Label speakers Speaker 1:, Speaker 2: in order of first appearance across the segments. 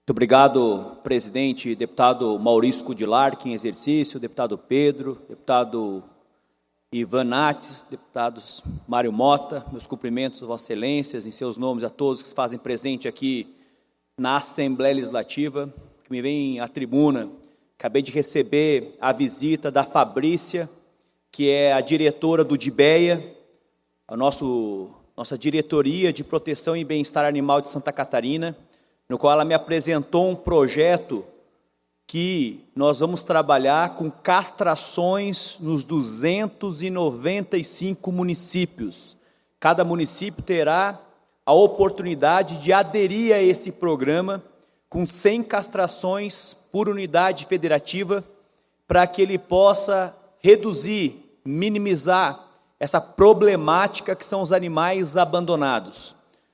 Speaker 1: Muito obrigado, presidente, deputado Maurício Kudilar, que em exercício, deputado Pedro, deputado Ivan Nates, deputados Mário Mota, meus cumprimentos, Vossas Excelências, em seus nomes a todos que se fazem presente aqui na Assembleia Legislativa, que me vem à tribuna. Acabei de receber a visita da Fabrícia, que é a diretora do DIBEA, a nossa diretoria de proteção e bem-estar animal de Santa Catarina, no qual ela me apresentou um projeto que nós vamos trabalhar com castrações nos 295 municípios. Cada município terá a oportunidade de aderir a esse programa com 100 castrações por unidade federativa, para que ele possa reduzir, minimizar essa problemática que são os animais abandonados.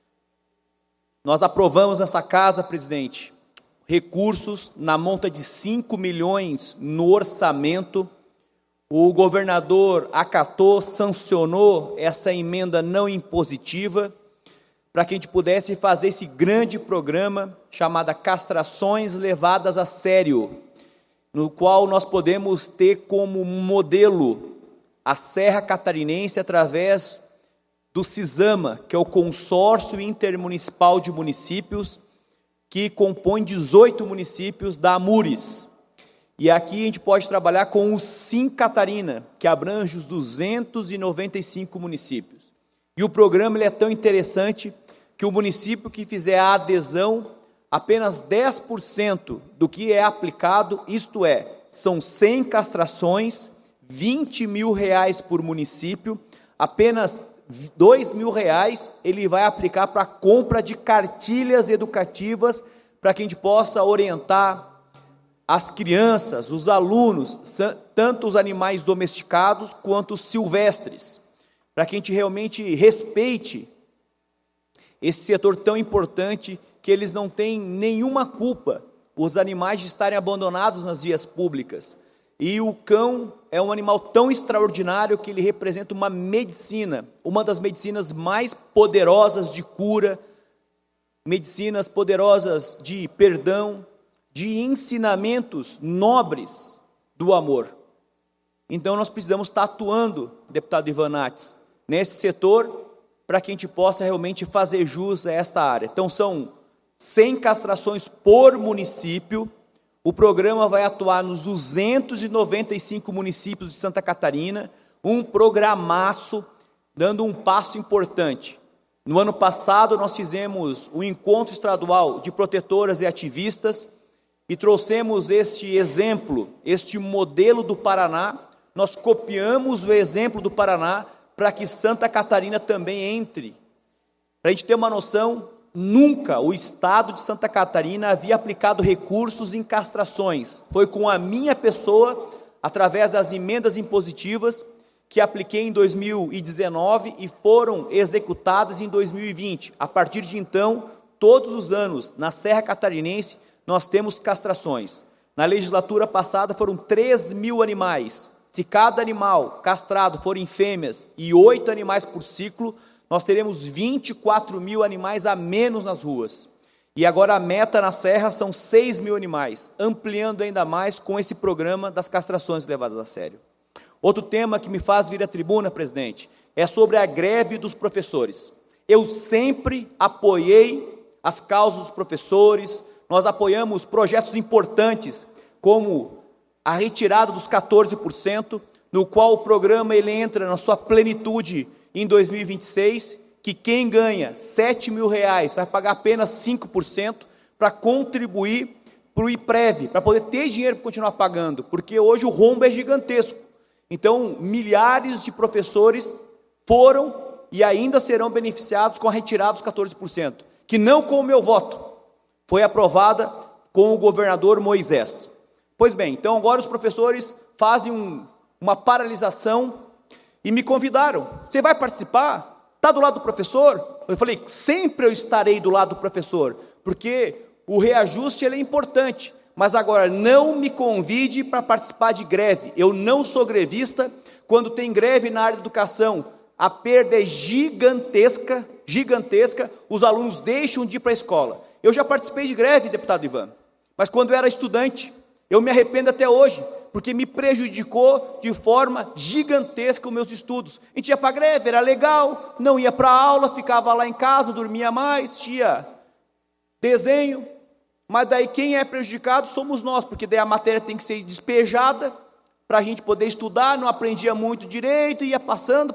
Speaker 1: Nós aprovamos nessa casa, presidente, recursos na monta de 5 milhões no orçamento. O governador acatou, sancionou essa emenda não impositiva, para que a gente pudesse fazer esse grande programa chamado Castrações Levadas a Sério, no qual nós podemos ter como modelo a Serra Catarinense através do CISAMA, que é o Consórcio Intermunicipal de Municípios, que compõe 18 municípios da AMURES. E aqui a gente pode trabalhar com o Sim Catarina, que abrange os 295 municípios. E o programa ele é tão interessante que o município que fizer a adesão, apenas 10% do que é aplicado, isto é, são 100 castrações, R$20 mil por município, apenas R$2.000 ele vai aplicar para a compra de cartilhas educativas, para que a gente possa orientar as crianças, os alunos, tanto os animais domesticados quanto os silvestres, para que a gente realmente respeite esse setor tão importante, que eles não têm nenhuma culpa, os animais de estarem abandonados nas vias públicas. E o cão é um animal tão extraordinário que ele representa uma medicina, uma das medicinas mais poderosas de cura, medicinas poderosas de perdão, de ensinamentos nobres do amor. Então nós precisamos estar atuando, deputado Ivan Nates, nesse setor, para que a gente possa realmente fazer jus a esta área. Então são 100 castrações por município. O programa vai atuar nos 295 municípios de Santa Catarina, um programaço, dando um passo importante. No ano passado, nós fizemos o Encontro Estadual de Protetoras e Ativistas, e trouxemos este exemplo, este modelo do Paraná. Nós copiamos o exemplo do Paraná, para que Santa Catarina também entre. Para a gente ter uma noção, nunca o Estado de Santa Catarina havia aplicado recursos em castrações. Foi com a minha pessoa, através das emendas impositivas, que apliquei em 2019 e foram executadas em 2020. A partir de então, todos os anos, na Serra Catarinense, nós temos castrações. Na legislatura passada foram 3.000 animais. Se cada animal castrado forem fêmeas e 8 animais por ciclo, nós teremos 24.000 animais a menos nas ruas. E agora a meta na Serra são 6.000 animais, ampliando ainda mais com esse programa das castrações levadas a sério. Outro tema que me faz vir à tribuna, presidente, é sobre a greve dos professores. Eu sempre apoiei as causas dos professores, nós apoiamos projetos importantes, como a retirada dos 14%, no qual o programa ele entra na sua plenitude em 2026, que quem ganha R$7.000 vai pagar apenas 5% para contribuir para o IPREV, para poder ter dinheiro para continuar pagando, porque hoje o rombo é gigantesco. Então, milhares de professores foram e ainda serão beneficiados com a retirada dos 14%, que não com o meu voto, foi aprovada com o governador Moisés. Pois bem, então agora os professores fazem uma paralisação e me convidaram. Você vai participar? Está do lado do professor? Eu falei, sempre eu estarei do lado do professor, porque o reajuste ele é importante, mas agora não me convide para participar de greve. Eu não sou grevista. Quando tem greve na área de educação, a perda é gigantesca, os alunos deixam de ir para a escola. Eu já participei de greve, deputado Ivan, mas quando eu era estudante, eu me arrependo até hoje, porque me prejudicou de forma gigantesca os meus estudos. A gente ia para a greve, era legal, não ia para a aula, ficava lá em casa, dormia mais, tinha desenho, mas daí quem é prejudicado somos nós, porque daí a matéria tem que ser despejada, para a gente poder estudar, não aprendia muito direito, ia passando.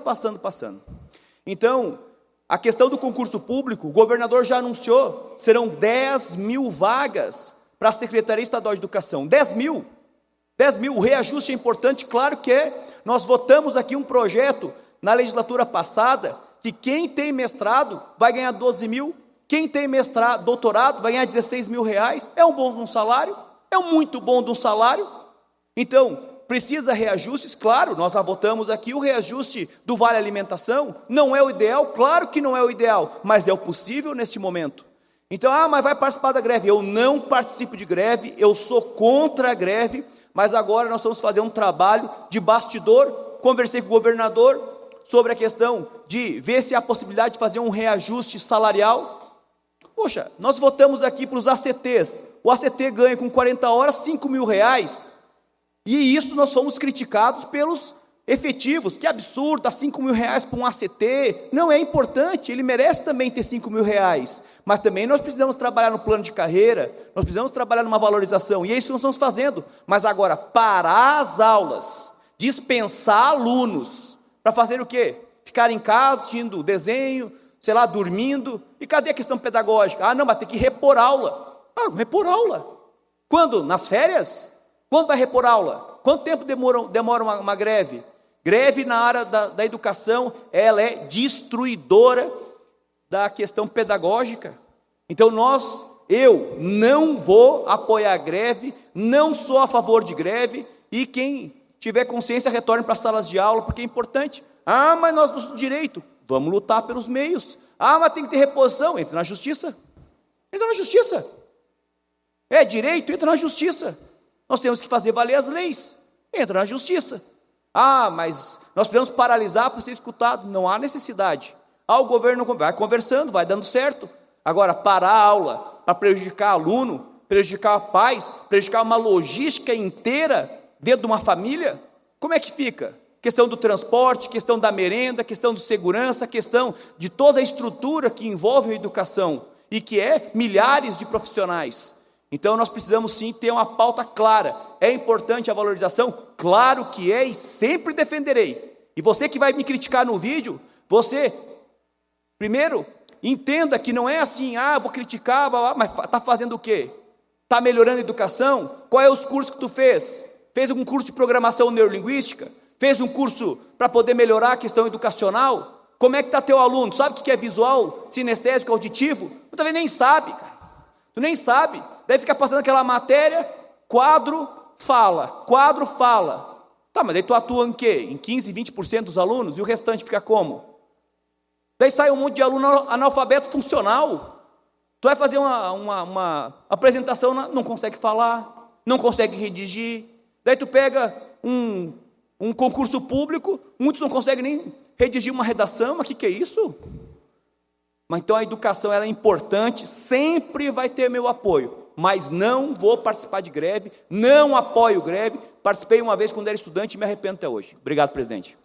Speaker 1: Então, a questão do concurso público, o governador já anunciou, serão 10 mil vagas para a Secretaria Estadual de Educação, 10 mil, o reajuste é importante, claro que é. Nós votamos aqui um projeto na legislatura passada, que quem tem mestrado vai ganhar 12 mil, quem tem mestrado, doutorado vai ganhar 16 mil reais, é um bom de um salário, é um muito bom de um salário. Então, precisa reajustes, claro, nós já votamos aqui o reajuste do Vale Alimentação, não é o ideal, claro que não é o ideal, mas é o possível neste momento. Então, mas vai participar da greve, eu não participo de greve, eu sou contra a greve, mas agora nós vamos fazer um trabalho de bastidor, conversei com o governador sobre a questão de ver se há a possibilidade de fazer um reajuste salarial. Poxa, nós votamos aqui para os ACTs, o ACT ganha com 40 horas 5 mil reais, e isso nós fomos criticados pelos efetivos, que absurdo, dá 5 mil reais para um ACT, não é importante, ele merece também ter 5 mil reais, mas também nós precisamos trabalhar no plano de carreira, nós precisamos trabalhar numa valorização, e é isso que nós estamos fazendo, mas agora, parar as aulas, dispensar alunos, para fazer o quê? Ficar em casa, assistindo desenho, sei lá, dormindo, e cadê a questão pedagógica? Não, mas tem que repor aula. Repor aula? Quando? Nas férias? Quando vai repor aula? Quanto tempo demora uma greve? Greve na área da educação, ela é destruidora da questão pedagógica. Então eu não vou apoiar a greve, não sou a favor de greve, e quem tiver consciência retorne para as salas de aula, porque é importante. Mas nós temos direito, vamos lutar pelos meios. Mas tem que ter reposição, entra na justiça. É direito, entra na justiça. Nós temos que fazer valer as leis, entra na justiça. Mas nós precisamos paralisar para ser escutado, não há necessidade. O governo vai conversando, vai dando certo. Agora, parar a aula para prejudicar aluno, prejudicar pais, prejudicar uma logística inteira dentro de uma família, como é que fica? Questão do transporte, questão da merenda, questão de segurança, questão de toda a estrutura que envolve a educação, e que é milhares de profissionais. Então, nós precisamos sim ter uma pauta clara. É importante a valorização? Claro que é, e sempre defenderei. E você que vai me criticar no vídeo, você, primeiro, entenda que não é assim, vou criticar, mas está fazendo o quê? Está melhorando a educação? Qual é os cursos que tu fez? Fez um curso de programação neurolinguística? Fez um curso para poder melhorar a questão educacional? Como é que está teu aluno? Sabe o que é visual, sinestésico, auditivo? Tu também nem sabe, cara. Tu nem sabe. Daí fica passando aquela matéria, quadro, fala. Mas daí tu atua em quê? Em 15, 20% dos alunos, e o restante fica como? Daí sai um monte de aluno analfabeto funcional. Tu vai fazer uma apresentação, não consegue falar, não consegue redigir. Daí tu pega um concurso público, muitos não conseguem nem redigir uma redação, mas o que é isso? Mas então a educação ela é importante, sempre vai ter meu apoio, mas não vou participar de greve, não apoio greve, participei uma vez quando era estudante e me arrependo até hoje. Obrigado, presidente.